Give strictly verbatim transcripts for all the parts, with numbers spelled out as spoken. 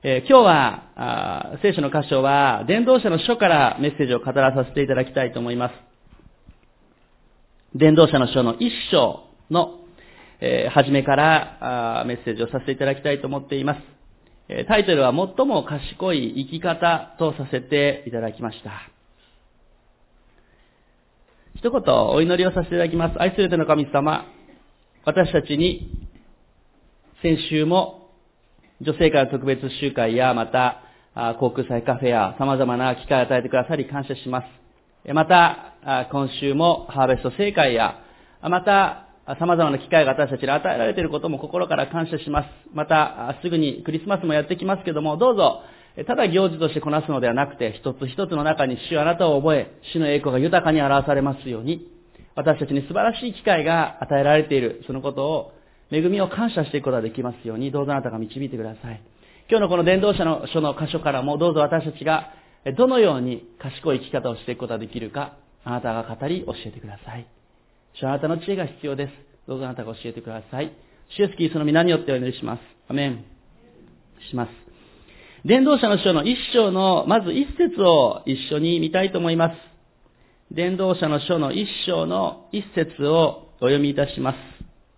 えー、今日はあ聖書の箇所は伝道者の書からメッセージを語らさせていただきたいと思います。伝道者の書の一章の、えー、初めからあメッセージをさせていただきたいと思っています。えー、タイトルは最も賢い生き方とさせていただきました。一言お祈りをさせていただきます。愛する天の神様、私たちに先週も女性から特別集会やまた航空祭カフェや様々な機会を与えてくださり感謝します。また今週もハーベスト聖会やまた様々な機会が私たちに与えられていることも心から感謝します。またすぐにクリスマスもやってきますけども、どうぞただ行事としてこなすのではなくて、一つ一つの中に主あなたを覚え、主の栄光が豊かに表されますように、私たちに素晴らしい機会が与えられている、そのことを恵みを感謝していくことができますように、どうぞあなたが導いてください。今日のこの伝道者の書の箇所からも、どうぞ私たちがどのように賢い生き方をしていくことができるか、あなたが語り教えてください。主はあなたの知恵が必要です。どうぞあなたが教えてください。主イエスキリストの皆によってお祈りします。アメン。します。伝道者の書の一章のまず一節を一緒に見たいと思います。伝道者の書の一章の一節をお読みいたします。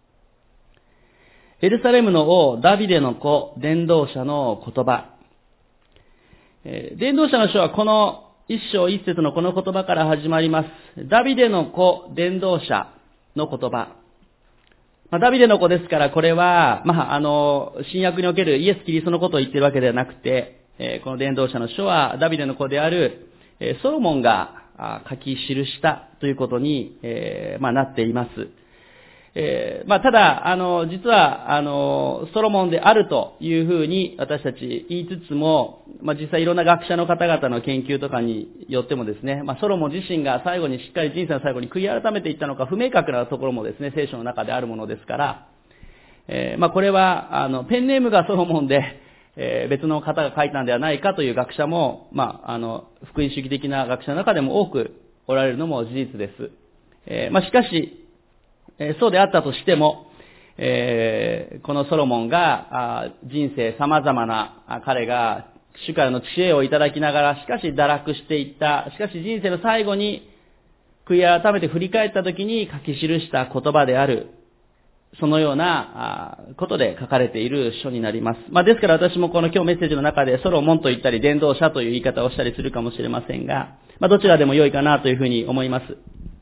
エルサレムの王ダビデの子伝道者の言葉。えー、伝道者の書はこの一章一節のこの言葉から始まります。ダビデの子伝道者の言葉。まあ、ダビデの子ですから、これは、まあ、あの、新約におけるイエス・キリストのことを言っているわけではなくて、えー、この伝道者の書はダビデの子である、えー、ソロモンが書き記したということに、えー、まあ、なっています。えー、まあ、ただ、あの、実は、あの、ソロモンであるというふうに私たち言いつつも、まあ、実際いろんな学者の方々の研究とかによってもですね、まあ、ソロモン自身が最後にしっかり人生の最後に悔い改めていったのか不明確なところもですね、聖書の中であるものですから、えー、まあ、これは、あの、ペンネームがソロモンで、えー、別の方が書いたんではないかという学者も、まあ、あの、福音主義的な学者の中でも多くおられるのも事実です。えー、まあ、しかし、そうであったとしても、えー、このソロモンが人生様々な彼が主からの知恵をいただきながら、しかし堕落していった。しかし人生の最後に悔い改めて振り返った時に書き記した言葉である。そのようなことで書かれている書になります。まあ、ですから私もこの今日メッセージの中でソロモンと言ったり伝道者という言い方をしたりするかもしれませんが、まあ、どちらでも良いかなというふうに思います。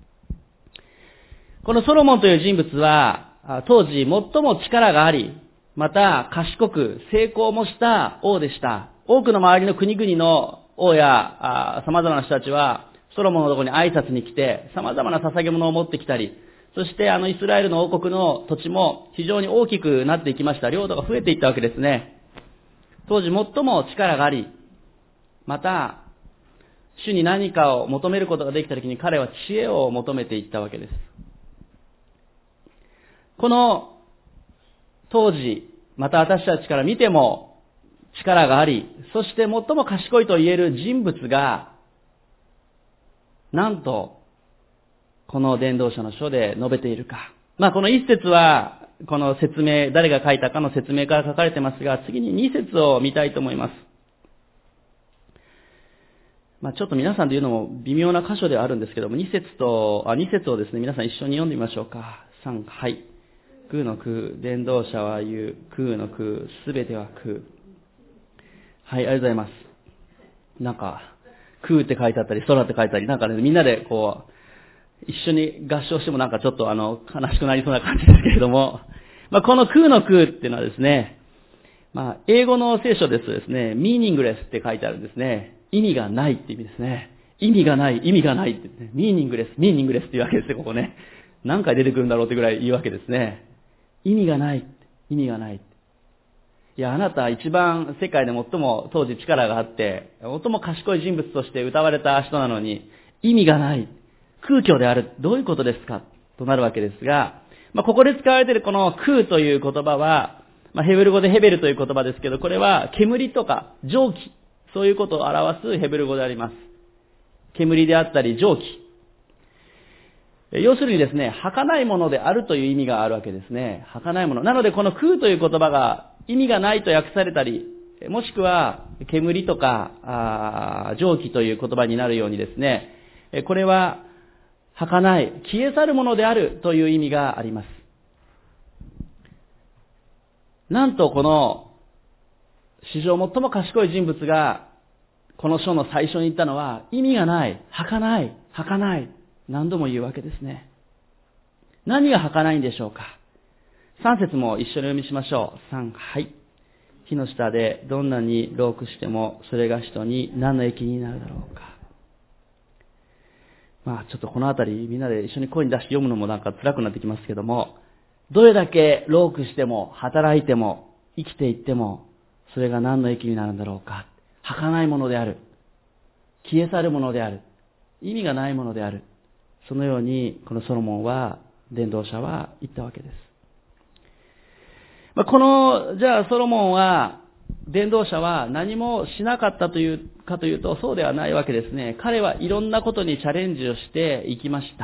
このソロモンという人物は、当時最も力があり、また賢く成功もした王でした。多くの周りの国々の王や様々な人たちは、ソロモンのところに挨拶に来て、様々な捧げ物を持ってきたり、そしてあのイスラエルの王国の土地も非常に大きくなっていきました。領土が増えていったわけですね。当時最も力があり、また、主に何かを求めることができたときに彼は知恵を求めていったわけです。この当時、また私たちから見ても力があり、そして最も賢いと言える人物が、なんと、この伝道者の書で述べているか。まあこの一節は、この説明、誰が書いたかの説明から書かれてますが、次に二節を見たいと思います。まあちょっと皆さんで言うのも微妙な箇所ではあるんですけども、二節と、あ、二節をですね、皆さん一緒に読んでみましょうか。三、はい。空の空、伝道者は言う、空の空、すべては空。はい、ありがとうございます。なんか、空って書いてあったり、空って書いてあったり、なんかね、みんなでこう、一緒に合唱してもなんかちょっとあの、悲しくなりそうな感じですけれども、まあこの空の空っていうのはですね、まあ英語の聖書ですとですね、ミーニングレスって書いてあるんですね。意味がないって意味ですね。意味がない、意味がないって、ね、ミーニングレス、ミーニングレスっていうわけですね、ここね。何回出てくるんだろうってぐらい言うわけですね。意味がない。意味がない。いや、あなた一番世界で最も当時力があって、最も賢い人物として歌われた人なのに、意味がない。空虚である。どういうことですかとなるわけですが、まあ、ここで使われているこの空という言葉は、まあ、ヘブル語でヘベルという言葉ですけど、これは煙とか蒸気、そういうことを表すヘブル語であります。煙であったり蒸気。要するにですね、儚いものであるという意味があるわけですね。儚いもの。なのでこの空という言葉が意味がないと訳されたりもしくは煙とかあ蒸気という言葉になるようにですね、これは儚い、消え去るものであるという意味があります。なんとこの史上最も賢い人物がこの書の最初に言ったのは、意味がない、儚い、儚い、何度も言うわけですね。何が儚いんでしょうか。三節も一緒に読みしましょう。三、はい。火の下でどんなに労苦しても、それが人に何の益になるだろうか。まあちょっとこのあたりみんなで一緒に声に出して読むのもなんか辛くなってきますけども、どれだけ労苦しても、働いても、生きていっても、それが何の益になるんだろうか。儚いものである。消え去るものである。意味がないものである。そのように、このソロモンは、伝道者は言ったわけです。まあ、この、じゃあソロモンは、伝道者は何もしなかったというかというと、そうではないわけですね。彼はいろんなことにチャレンジをしていきました。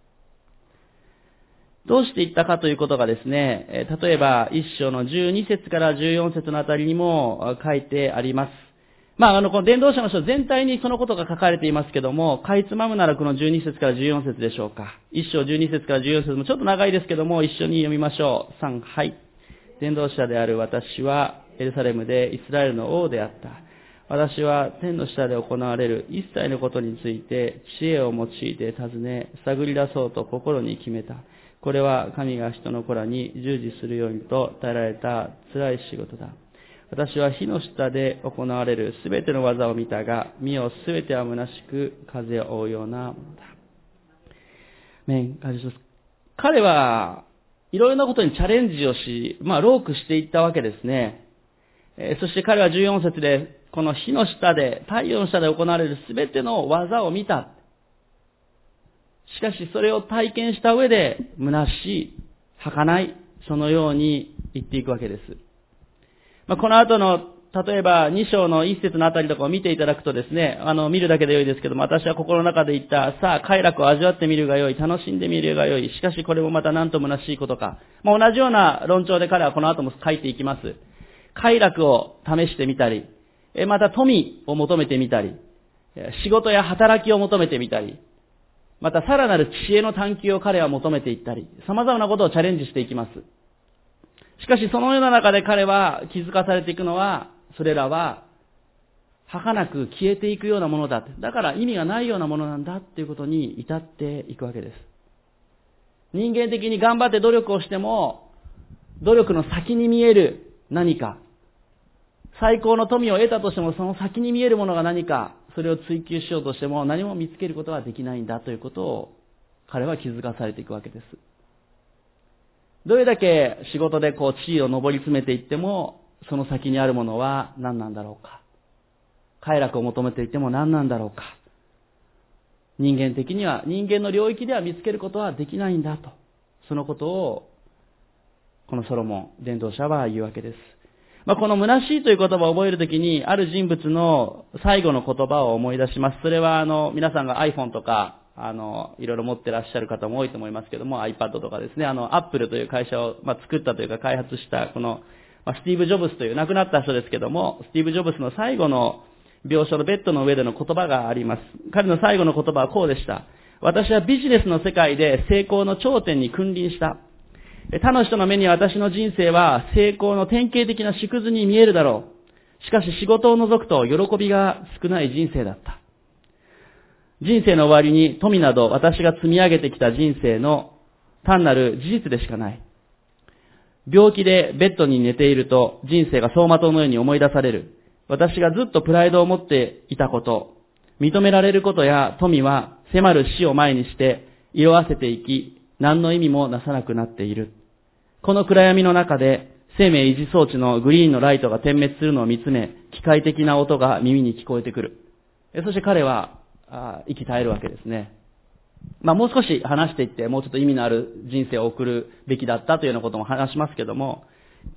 どうしていったかということがですね、例えば一章のじゅうに節からじゅうよん節のあたりにも書いてあります。まあ、あの、この伝道者の書全体にそのことが書かれていますけども、かいつまむならこのじゅうに節からじゅうよん節でしょうか。一章じゅうに節からじゅうよん節もちょっと長いですけども、一緒に読みましょう。さん、はい。伝道者である私は、エルサレムでイスラエルの王であった。私は天の下で行われる一切のことについて、知恵を用いて尋ね、探り出そうと心に決めた。これは神が人の子らに従事するようにと与えられた辛い仕事だ。私は火の下で行われるすべての技を見たが、見よすべては虚しく風を追うようなものだ。メン感謝します。彼はいろいろなことにチャレンジをし、まあ労苦していったわけですね。えー、そして彼はじゅうよん節で、この火の下で、太陽の下で行われるすべての技を見た。しかしそれを体験した上で、虚しい、儚い、そのように言っていくわけです。まあ、この後の、例えばに章の一節のあたりとかを見ていただくとですね、あの、見るだけで良いですけども、私は心の中で言った、さあ、快楽を味わってみるが良い、楽しんでみるが良い、しかしこれもまた何と虚しいことか。まあ、同じような論調で彼はこの後も書いていきます。快楽を試してみたり、また富を求めてみたり、仕事や働きを求めてみたり、またさらなる知恵の探求を彼は求めていったり、様々なことをチャレンジしていきます。しかしそのような中で彼は気づかされていくのは、それらは儚く消えていくようなものだ。だから意味がないようなものなんだっていうことに至っていくわけです。人間的に頑張って努力をしても、努力の先に見える何か、最高の富を得たとしてもその先に見えるものが何か、それを追求しようとしても何も見つけることはできないんだということを彼は気づかされていくわけです。どれだけ仕事でこう地位を上り詰めていっても、その先にあるものは何なんだろうか。快楽を求めていっても何なんだろうか。人間的には、人間の領域では見つけることはできないんだと。そのことを、このソロモン、伝道者は言うわけです。まあ、この虚しいという言葉を覚えるときに、ある人物の最後の言葉を思い出します。それはあの、皆さんが iPhone とか、あの、いろいろ持ってらっしゃる方も多いと思いますけども、iPad とかですね、あの、Apple という会社を、まあ、作ったというか開発した、この、まあ、スティーブ・ジョブスという亡くなった人ですけども、スティーブ・ジョブスの最後の病床のベッドの上での言葉があります。彼の最後の言葉はこうでした。私はビジネスの世界で成功の頂点に君臨した。他の人の目に私の人生は成功の典型的な縮図に見えるだろう。しかし仕事を除くと喜びが少ない人生だった。人生の終わりに富など私が積み上げてきた人生の単なる事実でしかない。病気でベッドに寝ていると人生が走馬灯のように思い出される。私がずっとプライドを持っていたこと、認められることや富は迫る死を前にして色あせていき、何の意味もなさなくなっている。この暗闇の中で生命維持装置のグリーンのライトが点滅するのを見つめ、機械的な音が耳に聞こえてくる。そして彼はあ息絶えるわけですね。まあもう少し話していって、もうちょっと意味のある人生を送るべきだったというようなことも話しますけども、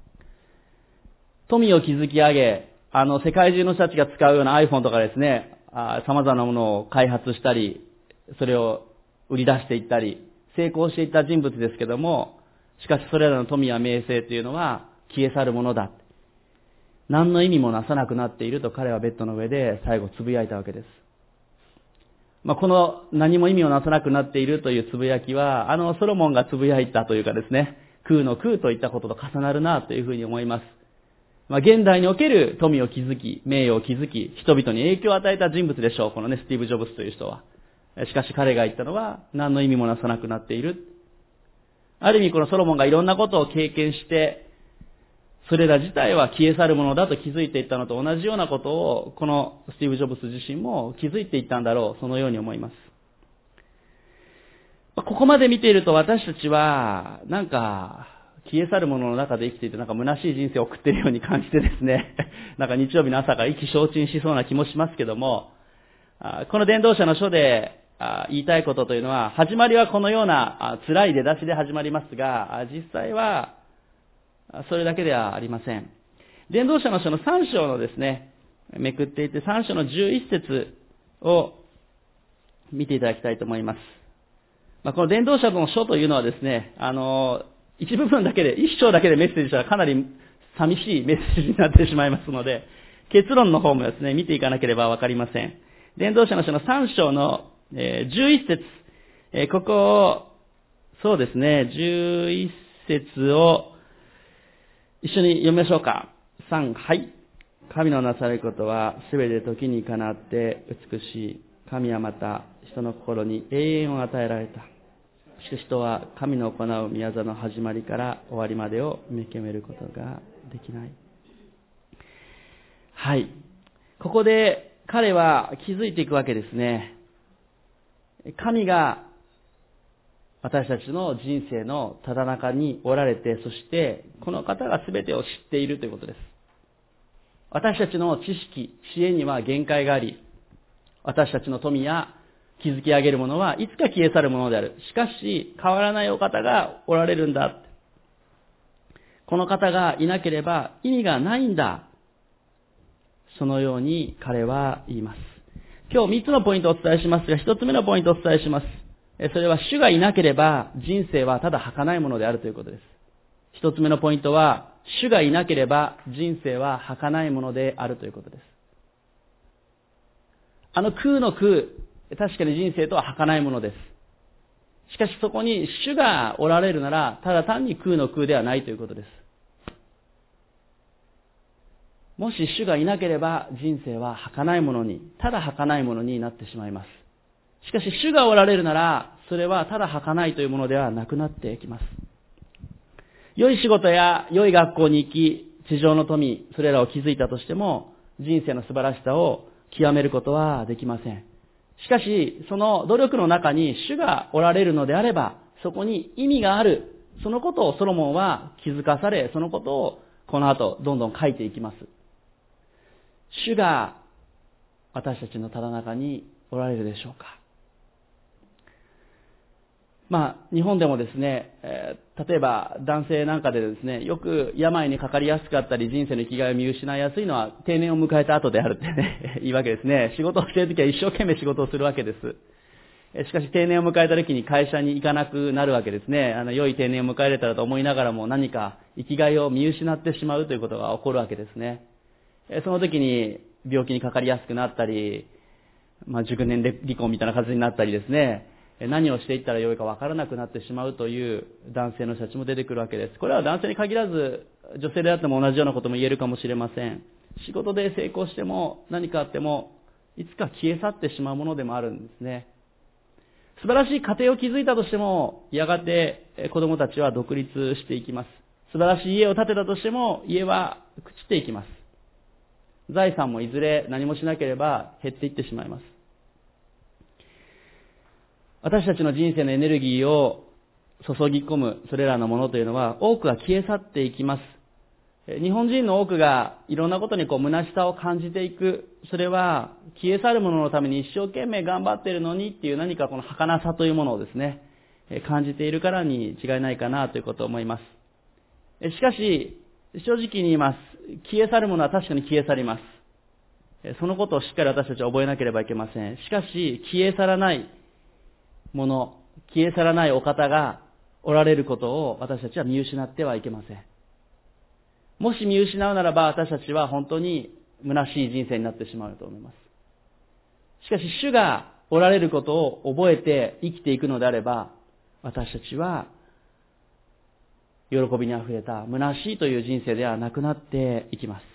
富を築き上げ、あの世界中の人たちが使うような iPhone とかですね、あ様々なものを開発したり、それを売り出していったり、成功していった人物ですけども、しかしそれらの富や名声というのは消え去るものだ。 何の意味もなさなくなっていると彼はベッドの上で最後つぶやいたわけです。まあ、この何も意味をなさなくなっているというつぶやきは、あのソロモンがつぶやいたというかですね、空の空といったことと重なるなというふうに思います。まあ、現代における富を築き、名誉を築き、人々に影響を与えた人物でしょう。このね、スティーブ・ジョブズという人は。しかし彼が言ったのは、何の意味もなさなくなっている。ある意味このソロモンがいろんなことを経験して、それら自体は消え去るものだと気づいていったのと同じようなことを、このスティーブ・ジョブズ自身も気づいていったんだろう。そのように思います。ここまで見ていると私たちは、なんか、消え去るものの中で生きていて、なんか虚しい人生を送っているように感じてですね、なんか日曜日の朝から意気消沈しそうな気もしますけども、この伝道者の書で言いたいことというのは、始まりはこのような辛い出だしで始まりますが、実際はそれだけではありません。伝道者の書のさん章のですね、めくっていてさん章のじゅういち節を見ていただきたいと思います。まあ、この伝道者の書というのはですね、あの、一部分だけで、一章だけでメッセージしたらかなり寂しいメッセージになってしまいますので、結論の方もですね、見ていかなければわかりません。伝道者の書のさん章のじゅういち節、ここを、そうですね、じゅういち節を一緒に読みましょうか。さん、はい。神のなされることはすべて時にかなって美しい。神はまた人の心に永遠を与えられた。しかし人は神の行う宮座の始まりから終わりまでを見極めることができない。はい。ここで彼は気づいていくわけですね。神が私たちの人生のただ中におられて、そしてこの方が全てを知っているということです。私たちの知識、知恵には限界があり、私たちの富や築き上げるものはいつか消え去るものである。しかし、変わらないお方がおられるんだ。この方がいなければ意味がないんだ。そのように彼は言います。今日みっつのポイントをお伝えしますが、ひとつめのポイントをお伝えします。それは主がいなければ人生はただ儚いものであるということです。ひとつめのポイントは、主がいなければ人生は儚いものであるということです。あの空の空、確かに人生とは儚いものです。しかしそこに主がおられるなら、ただ単に空の空ではないということです。もし主がいなければ人生は儚いものに、ただ儚いものになってしまいます。しかし主がおられるなら、それはただ儚いというものではなくなっていきます。良い仕事や良い学校に行き、地上の富、それらを築いたとしても、人生の素晴らしさを極めることはできません。しかし、その努力の中に主がおられるのであれば、そこに意味がある。そのことをソロモンは気づかされ、そのことをこの後どんどん書いていきます。主が私たちのただ中におられるでしょうか。まあ、日本でもですね、えー、例えば男性なんかでですね、よく病にかかりやすかったり、人生の生きがいを見失いやすいのは定年を迎えた後であるってね、いいわけですね。仕事をしているときは一生懸命仕事をするわけです。しかし定年を迎えたときに会社に行かなくなるわけですね。あの、良い定年を迎えれたらと思いながらも何か生きがいを見失ってしまうということが起こるわけですね。その時に病気にかかりやすくなったり、まあ、熟年で離婚みたいな形になったりですね、何をしていったらよいか分からなくなってしまうという男性の人たちも出てくるわけです。これは男性に限らず、女性であっても同じようなことも言えるかもしれません。仕事で成功しても何かあっても、いつか消え去ってしまうものでもあるんですね。素晴らしい家庭を築いたとしても、やがて子供たちは独立していきます。素晴らしい家を建てたとしても、家は朽ちていきます。財産もいずれ何もしなければ減っていってしまいます。私たちの人生のエネルギーを注ぎ込むそれらのものというのは多くが消え去っていきます。日本人の多くがいろんなことにこう虚しさを感じていく。それは消え去るもののために一生懸命頑張っているのにっていう何かこの儚さというものをですね、感じているからに違いないかなということを思います。しかし正直に言います。消え去るものは確かに消え去ります。そのことをしっかり私たちは覚えなければいけません。しかし消え去らないもの、消え去らないお方がおられることを私たちは見失ってはいけません。 もし見失うならば、私たちは本当に虚しい人生になってしまうと思います。しかし主がおられることを覚えて生きていくのであれば、私たちは喜びにあふれた虚しいという人生ではなくなっていきます。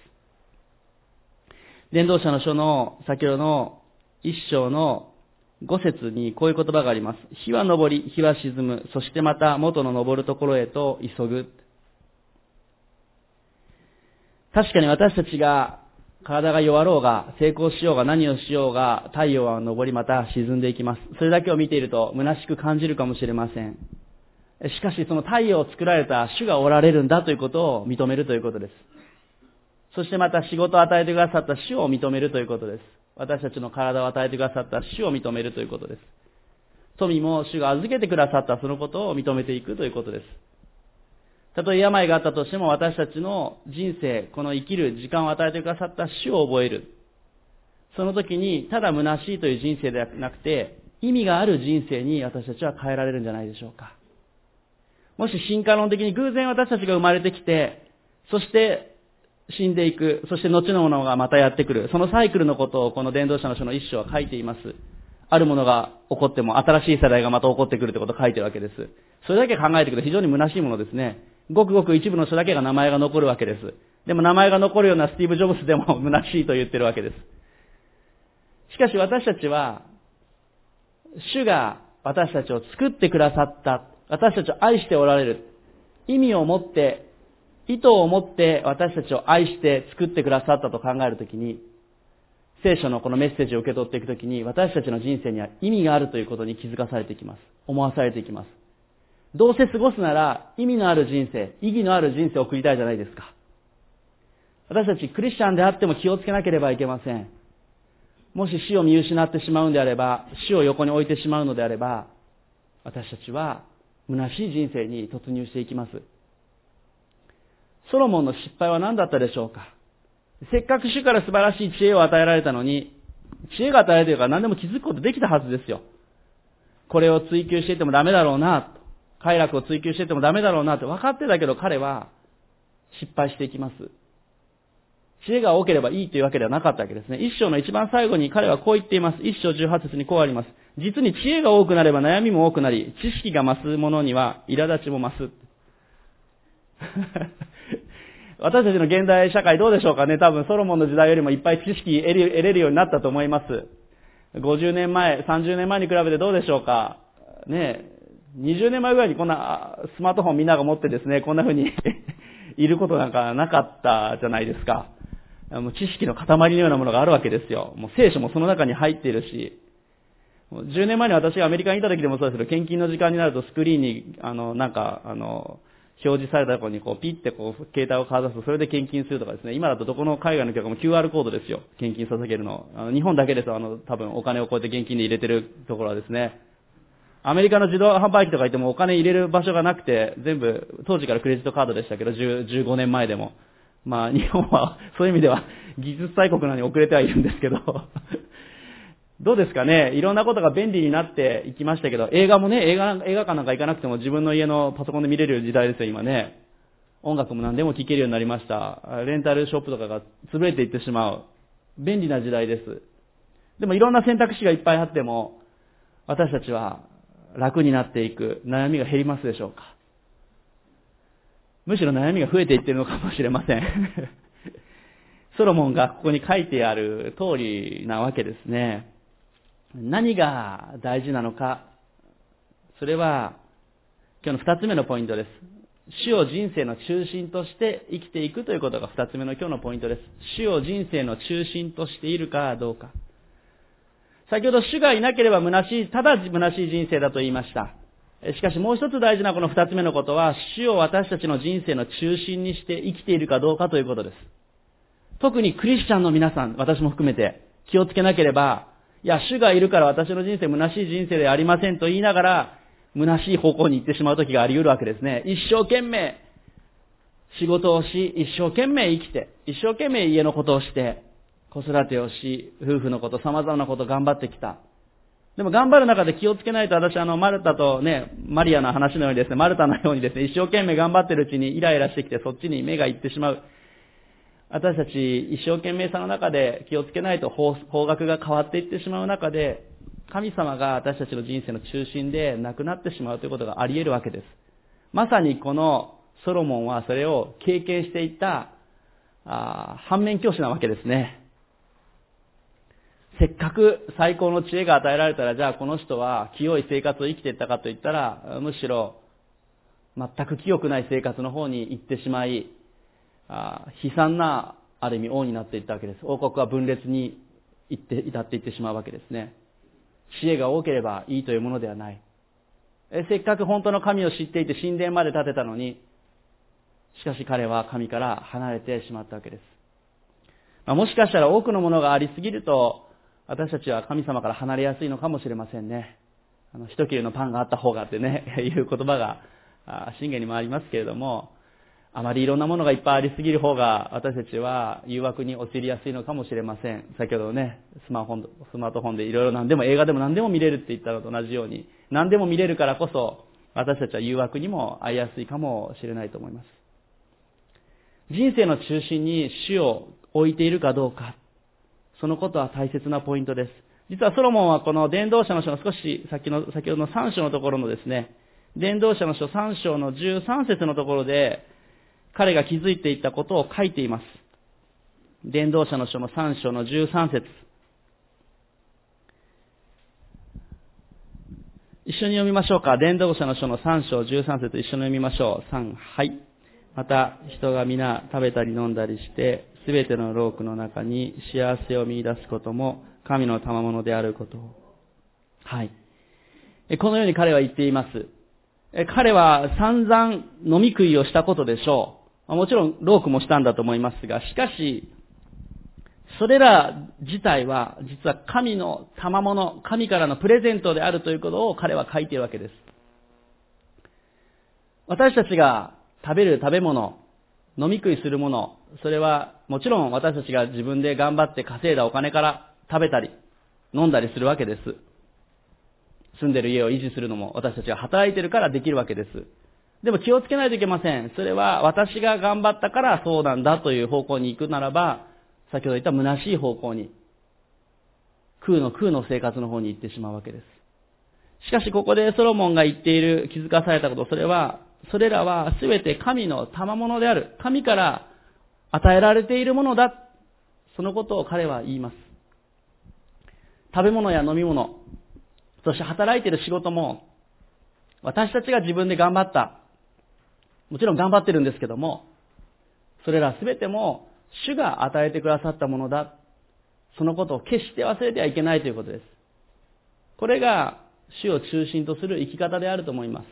伝道者の書の先ほどの一章の五節にこういう言葉があります。日は昇り、日は沈む、そしてまた元の昇るところへと急ぐ。確かに私たちが体が弱ろうが、成功しようが何をしようが、太陽は昇りまた沈んでいきます。それだけを見ていると虚しく感じるかもしれません。しかしその太陽を作られた主がおられるんだということを認めるということです。そしてまた仕事を与えてくださった主を認めるということです。私たちの体を与えてくださった主を認めるということです。富も主が預けてくださったそのことを認めていくということです。たとえ病があったとしても私たちの人生、この生きる時間を与えてくださった主を覚える。その時にただ虚しいという人生ではなくて、意味がある人生に私たちは変えられるんじゃないでしょうか。もし進化論的に偶然私たちが生まれてきて、そして死んでいく、そして後のものがまたやってくる、そのサイクルのことをこの伝道者の書の一章は書いています。あるものが起こっても新しい世代がまた起こってくるということを書いているわけです。それだけ考えていくと非常に虚しいものですね。ごくごく一部の人だけが名前が残るわけです。でも名前が残るようなスティーブ・ジョブズでも虚しいと言ってるわけです。しかし私たちは、主が私たちを作ってくださった、私たちを愛しておられる、意味を持って、意図を持って私たちを愛して作ってくださったと考えるときに、聖書のこのメッセージを受け取っていくときに、私たちの人生には意味があるということに気づかされていきます。思わされていきます。どうせ過ごすなら意味のある人生、意義のある人生を送りたいじゃないですか。私たちクリスチャンであっても気をつけなければいけません。もし死を見失ってしまうんであれば、死を横に置いてしまうのであれば、私たちは虚しい人生に突入していきます。ソロモンの失敗は何だったでしょうか。せっかく主から素晴らしい知恵を与えられたのに、知恵が与えられているから何でも気づくことできたはずですよ。これを追求していってもダメだろうなと。快楽を追求していってもダメだろうなって分かってたけど彼は失敗していきます。知恵が多ければいいというわけではなかったわけですね。一章の一番最後に彼はこう言っています。一章十八節にこうあります。実に知恵が多くなれば悩みも多くなり、知識が増す者には苛立ちも増す。私たちの現代社会どうでしょうかね。多分ソロモンの時代よりもいっぱい知識得れるようになったと思います。ごじゅうねんまえ、さんじゅうねんまえに比べてどうでしょうかね。にじゅうねんまえぐらいにこんなスマートフォンみんなが持ってですね、こんな風にいることなんかなかったじゃないですか。もう知識の塊のようなものがあるわけですよ。もう聖書もその中に入っているし、じゅうねんまえに私がアメリカにいた時でもそうですけど、献金の時間になるとスクリーンに、あの、なんか、あの、表示されたところにこうピッてこう携帯をかざすとそれで献金するとかですね。今だとどこの海外の教会も キューアール コードですよ。献金捧げるの。あの日本だけです。あの多分お金をこうやって現金で入れてるところはですね。アメリカの自動販売機とか行ってもお金入れる場所がなくて、全部当時からクレジットカードでしたけど、じゅう、じゅうごねんまえでも。まあ日本はそういう意味では技術大国なのに遅れてはいるんですけど。どうですかね。いろんなことが便利になっていきましたけど、映画もね、映画、映画館なんか行かなくても自分の家のパソコンで見れる時代ですよ、今ね。音楽も何でも聴けるようになりました。レンタルショップとかが潰れていってしまう。便利な時代です。でもいろんな選択肢がいっぱいあっても、私たちは楽になっていく、悩みが減りますでしょうか。むしろ悩みが増えていっているのかもしれません。ソロモンがここに書いてある通りなわけですね。何が大事なのか。それは今日の二つ目のポイントです。主を人生の中心として生きていくということが二つ目の今日のポイントです。主を人生の中心としているかどうか。先ほど主がいなければ虚しい、ただ虚しい人生だと言いました。しかしもう一つ大事なこの二つ目のことは、主を私たちの人生の中心にして生きているかどうかということです。特にクリスチャンの皆さん、私も含めて気をつけなければ、いや、主がいるから私の人生虚しい人生ではありませんと言いながら、虚しい方向に行ってしまう時があり得るわけですね。一生懸命仕事をし、一生懸命生きて、一生懸命家のことをして、子育てをし、夫婦のこと、様々なことを頑張ってきた。でも頑張る中で気をつけないと、私あの、マルタとね、マリアの話のようにですね、マルタのようにですね、一生懸命頑張ってるうちにイライラしてきて、そっちに目が行ってしまう。 私たち一生懸命さの中で気をつけないと方方角が変わっていってしまう中で、神様が私たちの人生の中心でなくなってしまうということがあり得るわけです。まさにこのソロモンはそれを経験していったあ反面教師なわけですね。せっかく最高の知恵が与えられたら、じゃあこの人は清い生活を生きていったかといったら、むしろ全く清くない生活の方に行ってしまい、あ悲惨なある意味王になっていったわけです。王国は分裂に至って至っていってしまうわけですね。知恵が多ければいいというものではない。えせっかく本当の神を知っていて神殿まで建てたのに、しかし彼は神から離れてしまったわけです。まあ、もしかしたら多くのものがありすぎると、私たちは神様から離れやすいのかもしれませんね。あの一切れのパンがあった方がってね、いう言葉が信玄にもありますけれども、あまりいろんなものがいっぱいありすぎる方が私たちは誘惑に陥りやすいのかもしれません。先ほどね、スマホ、スマートフォンでいろいろ何でも映画でも何でも見れるって言ったのと同じように、何でも見れるからこそ私たちは誘惑にも遭いやすいかもしれないと思います。人生の中心に主を置いているかどうか、そのことは大切なポイントです。実はソロモンはこの伝道者の書の少し先の先ほどのさん章のところのですね、伝道者の書さん章のじゅうさん節のところで彼が気づいていったことを書いています。伝道者の書のさん章のじゅうさん節。一緒に読みましょうか。伝道者の書のさん章じゅうさん節、一緒に読みましょう。さん、はい。また人が皆食べたり飲んだりして、すべての労苦の中に幸せを見出すことも神の賜物であることを。はい。このように彼は言っています。彼は散々飲み食いをしたことでしょう。もちろん労苦もしたんだと思いますが、しかし、それら自体は実は神の賜物、神からのプレゼントであるということを彼は書いているわけです。私たちが食べる食べ物、飲み食いするもの、それはもちろん私たちが自分で頑張って稼いだお金から食べたり飲んだりするわけです。住んでる家を維持するのも私たちが働いてるからできるわけです。でも気をつけないといけません。それは私が頑張ったからそうなんだという方向に行くならば、先ほど言った虚しい方向に、空の空の生活の方に行ってしまうわけです。しかしここでソロモンが言っている気づかされたこと、それは、それらはすべて神の賜物である。神から与えられているものだ。そのことを彼は言います。食べ物や飲み物、そして働いている仕事も、私たちが自分で頑張った。もちろん頑張ってるんですけども、それらすべても主が与えてくださったものだ。そのことを決して忘れてはいけないということです。これが主を中心とする生き方であると思います。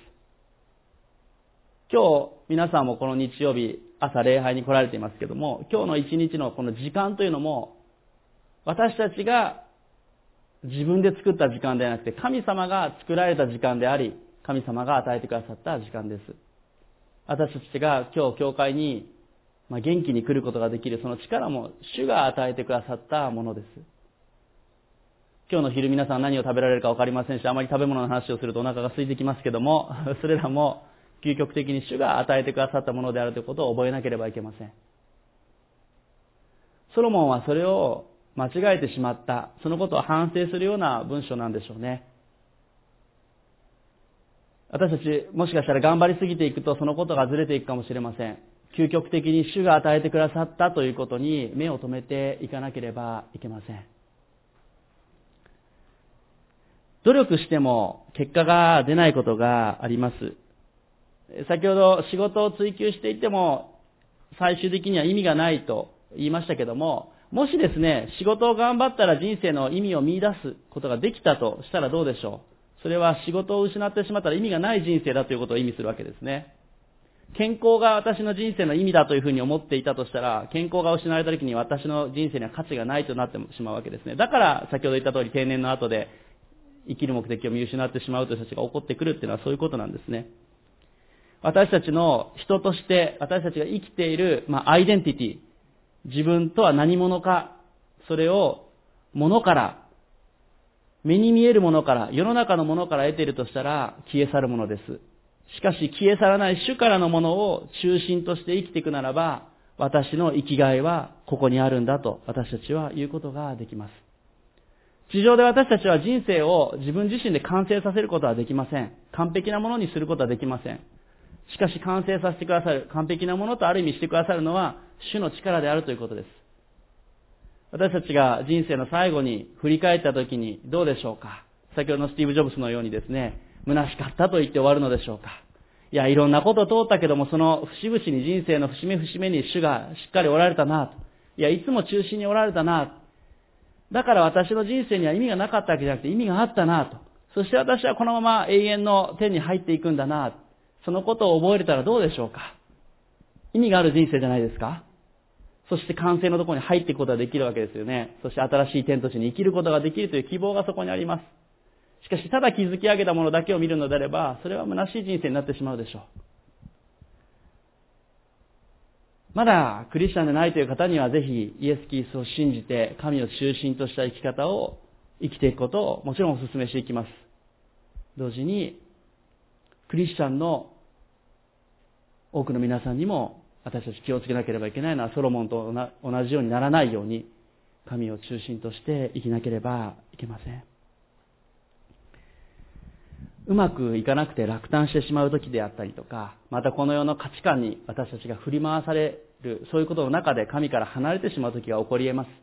今日皆さんもこの日曜日朝礼拝に来られていますけども、今日の一日のこの時間というのも、私たちが自分で作った時間ではなくて、神様が作られた時間であり、神様が与えてくださった時間です。私たちが今日教会にまあ、元気に来ることができるその力も主が与えてくださったものです。今日の昼皆さん何を食べられるか分かりませんし、あまり食べ物の話をするとお腹が空いてきますけども、それらも究極的に主が与えてくださったものであるということを覚えなければいけません。ソロモンはそれを間違えてしまった、そのことを反省するような文章なんでしょうね。私たちもしかしたら頑張りすぎていくとそのことがずれていくかもしれません。究極的に主が与えてくださったということに目を留めていかなければいけません。努力しても結果が出ないことがあります。先ほど仕事を追求していても最終的には意味がないと言いましたけども、もしですね、仕事を頑張ったら人生の意味を見出すことができたとしたらどうでしょう。それは仕事を失ってしまったら意味がない人生だということを意味するわけですね。健康が私の人生の意味だというふうに思っていたとしたら、健康が失われた時に私の人生には価値がないとなってしまうわけですね。だから先ほど言った通り定年の後で生きる目的を見失ってしまうという人たちが起こってくるっていうのはそういうことなんですね。私たちの人として私たちが生きている、まあ、アイデンティティ、自分とは何者か、それを物から、目に見えるものから、世の中のものから得ているとしたら消え去るものです。しかし消え去らない主からのものを中心として生きていくならば、 私の生きがいはここにあるんだと私たちは言うことができます。地上で私たちは人生を自分自身で完成させることはできません。完璧なものにすることはできません。しかし完成させてくださる、完璧なものとある意味してくださるのは主の力であるということです。私たちが人生の最後に振り返った時にどうでしょうか。先ほどのスティーブ・ジョブズのようにですね、虚しかったと言って終わるのでしょうか。いや、いろんなことを通ったけども、その節々に人生の節目節目に主がしっかりおられたなと。いや、いつも中心におられたな。だから私の人生には意味がなかったわけじゃなくて意味があったなと。そして私はこのまま永遠の天に入っていくんだな。そのことを覚えれたらどうでしょうか。意味がある人生じゃないですか。そして完成のところに入っていくことができるわけですよね。そして新しい天と地に生きることができるという希望がそこにあります。しかし、ただ築き上げたものだけを見るのであれば、それは虚しい人生になってしまうでしょう。まだクリスチャンでないという方にはぜひイエス・キリストを信じて神を中心とした生き方を生きていくことをもちろんお勧めしていきます。同時にクリスチャンの多くの皆さんにも私たち気をつけなければいけないのはソロモンと同じようにならないように神を中心として生きなければいけません。うまくいかなくて落胆してしまう時であったりとか、またこの世の価値観に私たちが振り回される、そういうことの中で神から離れてしまう時が起こり得ます。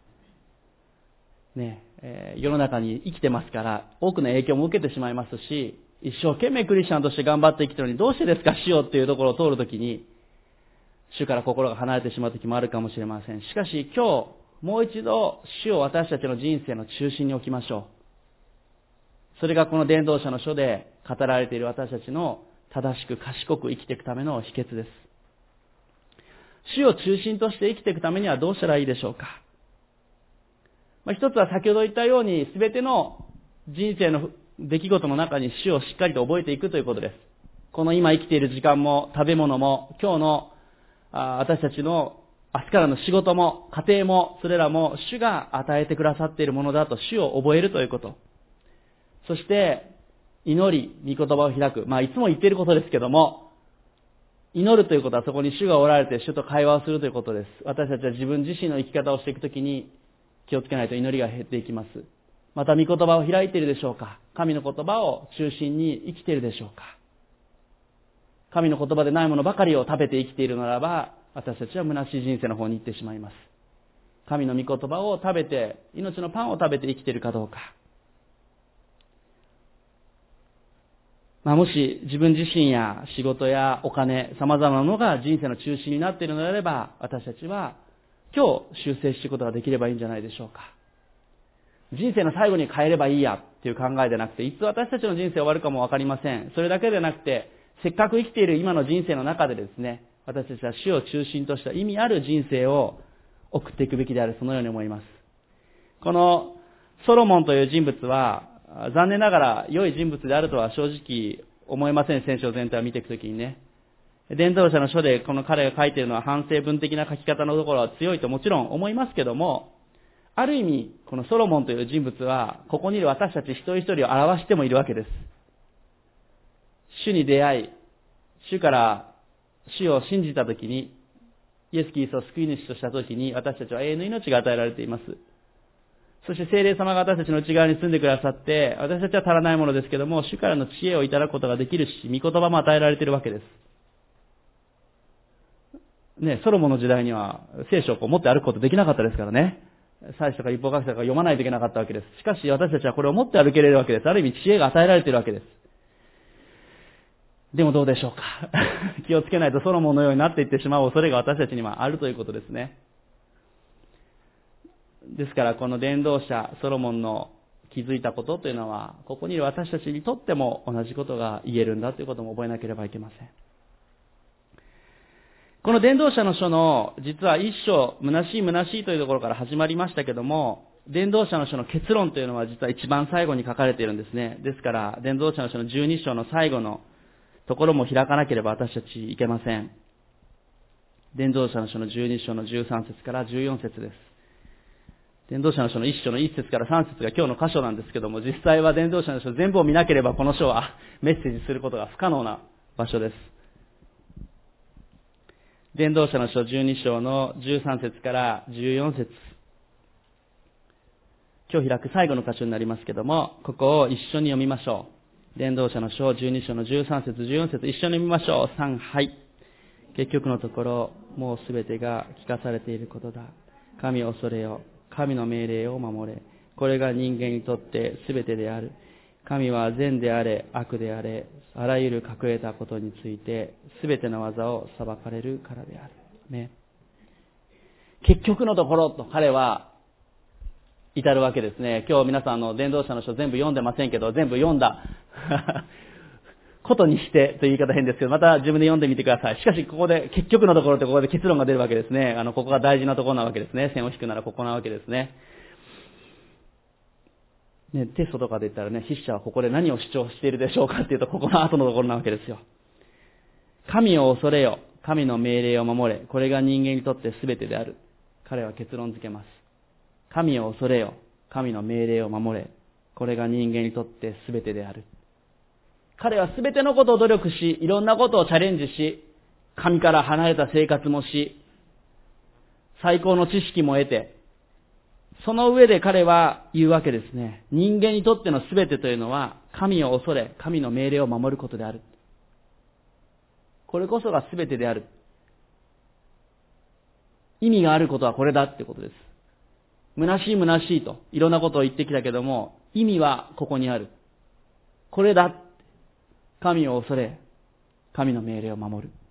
ねえー、世の中に生きてますから多くの影響も受けてしまいますし、一生懸命クリスチャンとして頑張って生きてるのにどうしてですか主よっていうところを通るときに主から心が離れてしまう時もあるかもしれません。しかし今日もう一度主を私たちの人生の中心に置きましょう。それがこの伝道者の書で語られている私たちの正しく賢く生きていくための秘訣です。主を中心として生きていくためにはどうしたらいいでしょうか。まあ、一つは先ほど言ったように全ての人生の出来事の中に主をしっかりと覚えていくということです。この今生きている時間も食べ物も今日のあ私たちの明日からの仕事も家庭もそれらも主が与えてくださっているものだと主を覚えるということ。そして祈り、御言葉を開く。まあいつも言っていることですけども、祈るということはそこに主がおられて主と会話をするということです。私たちは自分自身の生き方をしていくときに気をつけないと祈りが減っていきます。また御言葉を開いているでしょうか。神の言葉を中心に生きているでしょうか。神の言葉でないものばかりを食べて生きているならば、私たちは虚しい人生の方に行ってしまいます。神の御言葉を食べて、命のパンを食べて生きているかどうか。まあ、もし自分自身や仕事やお金、様々なものが人生の中心になっているのであれば、私たちは今日修正していくことができればいいんじゃないでしょうか。人生の最後に変えればいいやっていう考えでなくて、いつ私たちの人生終わるかもわかりません。それだけでなくて、せっかく生きている今の人生の中でですね、私たちは主を中心とした意味ある人生を送っていくべきである、そのように思います。このソロモンという人物は、残念ながら良い人物であるとは正直思えません。聖書全体を見ていくときにね。伝道者の書でこの彼が書いているのは反省文的な書き方のところは強いともちろん思いますけども、ある意味このソロモンという人物はここにいる私たち一人一人を表してもいるわけです。主に出会い、主から主を信じたときに、イエス・キリストを救い主としたときに私たちは永遠の命が与えられています。そして聖霊様が私たちの内側に住んでくださって、私たちは足らないものですけども、主からの知恵をいただくことができるし、御言葉も与えられているわけです。ね、ソロモンの時代には聖書をこう持って歩くことできなかったですからね。祭司とか一方学者とか読まないといけなかったわけです。しかし私たちはこれを持って歩けれるわけです。ある意味知恵が与えられているわけです。でもどうでしょうか。気をつけないとソロモンのようになっていってしまう恐れが私たちにはあるということですね。ですからこの伝道者ソロモンの気づいたことというのは、ここにいる私たちにとっても同じことが言えるんだということも覚えなければいけません。この伝道者の書の実は一章、虚しい虚しいというところから始まりましたけども、伝道者の書の結論というのは実は一番最後に書かれているんですね。ですから伝道者の書のじゅうに章の最後のところも開かなければ私たちいけません。伝道者の書のじゅうに章のじゅうさん節からじゅうよん節です。伝道者の書のいっ章のいち節からさん節が今日の箇所なんですけども、実際は伝道者の書全部を見なければこの書はメッセージすることが不可能な場所です。 伝道者の書じゅうに章のじゅうさん節からじゅうよん節。今日開く最後の箇所になりますけども、ここを一緒に読みましょう。伝道者の書じゅうに章のじゅうさん節、じゅうよん節、一緒に読みましょう。さん、はい。結局のところ、もうすべてが聞かされていることだ。神を恐れよ。神の命令を守れ。これが人間にとってすべてである。神は善であれ、悪であれ、あらゆる隠れたことについて、すべての技を裁かれるからである。ね。結局のところと彼は至るわけですね。今日皆さんの伝道者の書全部読んでませんけど、全部読んだことにしてという言い方変ですけど、また自分で読んでみてください。しかしここで結局のところってここで結論が出るわけですね。あの、ここが大事なところなわけですね。線を引くならここなわけですね。ね、テストとかで言ったらね、筆者はここで何を主張しているでしょうかっていうと、ここの後のところなわけですよ。神を恐れよ。神の命令を守れ。これが人間にとって全てである。彼は結論付けます。神を恐れよ。神の命令を守れ。これが人間にとって全てである。彼は全てのことを努力し、いろんなことをチャレンジし、神から離れた生活もし、最高の知識も得て、その上で彼は言うわけですね。人間にとっての全てというのは、神を恐れ、神の命令を守ることである。これこそが全てである。意味があることはこれだってことです。虚しい虚しいと、いろんなことを言ってきたけども、意味はここにある。これだ。神を恐れ、神の命令を守る。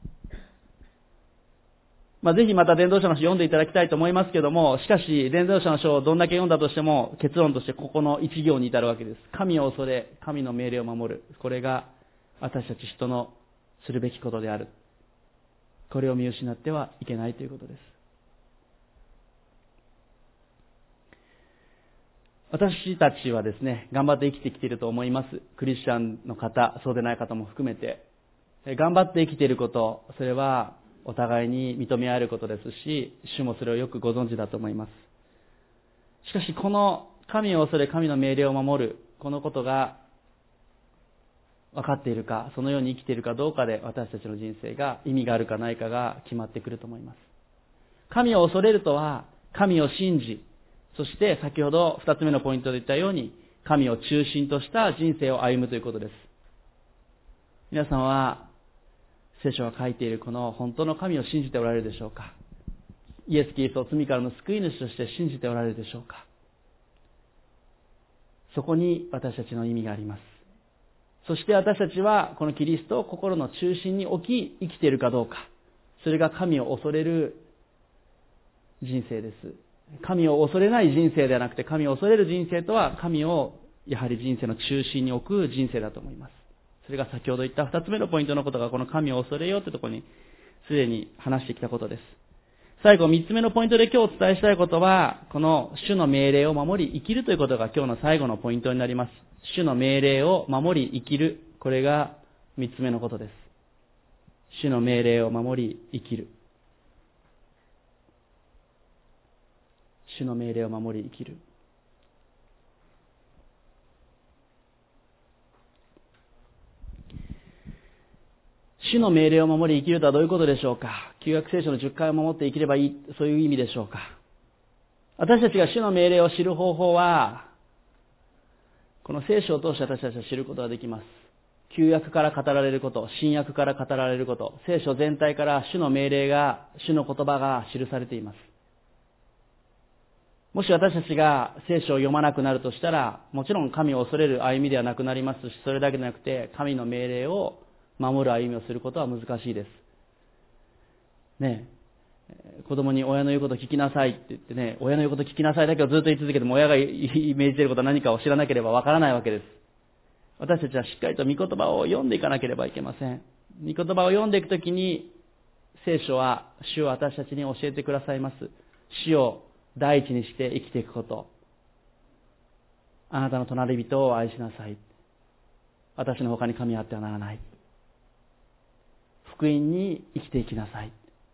まあ、ぜひまた伝道者の書を読んでいただきたいと思いますけども、しかし伝道者の書をどんだけ読んだとしても結論としてここの一行に至るわけです。神を恐れ、神の命令を守る。これが私たち人のするべきことである。これを見失ってはいけないということです。私たちはですね、頑張って生きてきていると思います。クリスチャンの方、そうでない方も含めて。頑張って生きていること、それはお互いに認め合えることですし、主もそれをよくご存知だと思います。しかしこの神を恐れ神の命令を守る、このことが分かっているか、そのように生きているかどうかで私たちの人生が意味があるかないかが決まってくると思います。神を恐れるとは、神を信じ、そして先ほど二つ目のポイントで言ったように、神を中心とした人生を歩むということです。皆さんは聖書が書いているこの本当の神を信じておられるでしょうか。イエス・キリストを罪からの救い主として信じておられるでしょうか。そこに私たちの意味があります。そして私たちはこのキリストを心の中心に置き生きているかどうか。それが神を恐れる人生です。神を恐れない人生ではなくて、神を恐れる人生とは神をやはり人生の中心に置く人生だと思います。それが先ほど言った二つ目のポイントのことが、この神を恐れようというところにすでに話してきたことです。最後三つ目のポイントで今日お伝えしたいことは、この主の命令を守り生きるということが今日の最後のポイントになります。主の命令を守り生きる。これが三つ目のことです。主の命令を守り生きる。主の命令を守り生きる。主の命令を守り生きるとはどういうことでしょうか。旧約聖書の十回を守って生きればいい、そういう意味でしょうか。私たちが主の命令を知る方法は、この聖書を通して私たちは知ることができます。旧約から語られること、新約から語られること、聖書全体から主の命令が、主の言葉が記されています。もし私たちが聖書を読まなくなるとしたら、もちろん神を恐れる歩みではなくなりますし、それだけでなくて神の命令を守る歩みをすることは難しいです。ねえ、子供に親の言うことを聞きなさいって言ってね、親の言うことを聞きなさいだけをずっと言い続けても、親が命じていることは何かを知らなければわからないわけです。私たちはしっかりと御言葉を読んでいかなければいけません。御言葉を読んでいくときに、聖書は主を私たちに教えてくださいます。主を第一にして生きていくこと。あなたの隣人を愛しなさい。私の他に神はあってはならない。福音に生きていきなさい。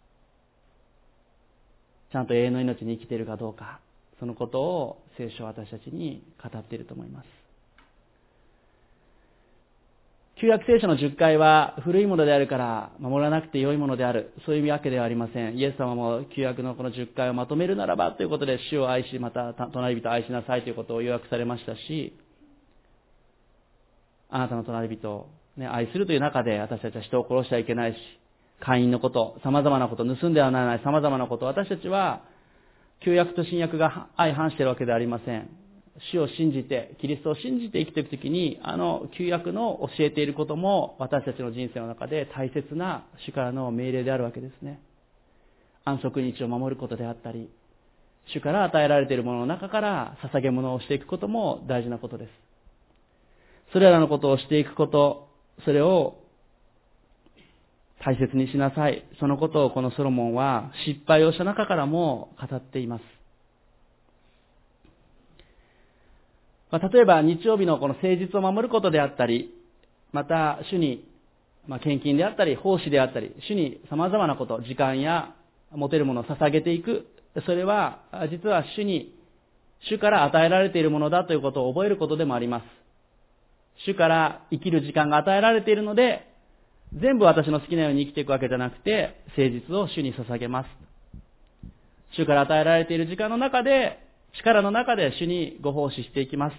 ちゃんと永遠の命に生きているかどうか、そのことを聖書は私たちに語っていると思います。 旧約聖書のじゅっかいは古いものであるから守らなくて良いものである、そういうわけではありません。イエス様も旧約のこのじゅっかいをまとめるならばということで、主を愛し、また隣人を愛しなさいということを要約されましたし、あなたの隣人を、ね、愛するという中で、私たちは人を殺しちゃいけないし、会員のこと、様々なこと、盗んではならない様々なこと、私たちは旧約と新約が相反しているわけではありません。主を信じて、キリストを信じて生きていくときに、あの旧約の教えていることも私たちの人生の中で大切な主からの命令であるわけですね。安息日を守ることであったり、主から与えられているものの中から捧げ物をしていくことも大事なことです。それらのことをしていくこと、それを大切にしなさい。そのことをこのソロモンは失敗をした中からも語っています。まあ、例えば日曜日のこの誠実を守ることであったり、また主に、まあ、献金であったり、奉仕であったり、主に様々なこと、時間や持てるものを捧げていく。それは実は主に、主から与えられているものだということを覚えることでもあります。主から生きる時間が与えられているので、全部私の好きなように生きていくわけじゃなくて、誠実を主に捧げます。主から与えられている時間の中で、力の中で主にご奉仕していきます。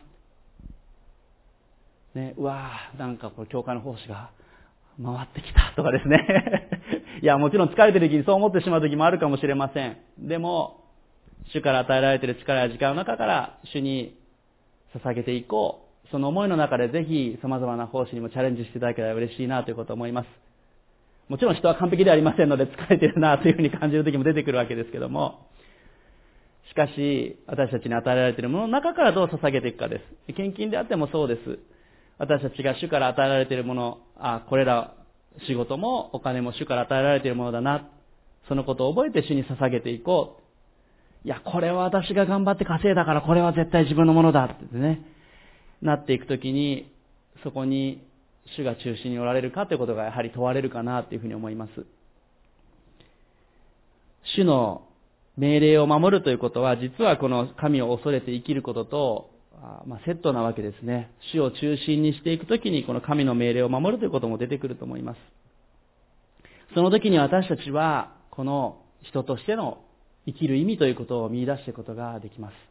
ね、うわぁ、なんかこれ教会の奉仕が回ってきたとかですね。いや、もちろん疲れてる時にそう思ってしまう時もあるかもしれません。でも、主から与えられている力や時間の中から主に捧げていこう。その思いの中でぜひ様々な奉仕にもチャレンジしていただけたら嬉しいなということを思います。もちろん人は完璧ではありませんので疲れてるなというふうに感じる時も出てくるわけですけども、しかし私たちに与えられているものの中からどう捧げていくかです。献金であってもそうです。私たちが主から与えられているもの、あ、これら仕事もお金も主から与えられているものだな。そのことを覚えて主に捧げていこう。いや、これは私が頑張って稼いだからこれは絶対自分のものだってね。なっていくときに、そこに主が中心におられるかということがやはり問われるかなというふうに思います。主の命令を守るということは、実はこの神を恐れて生きることと、まあ、セットなわけですね。主を中心にしていくときに、この神の命令を守るということも出てくると思います。その時に私たちは、この人としての生きる意味ということを見出していくことができます。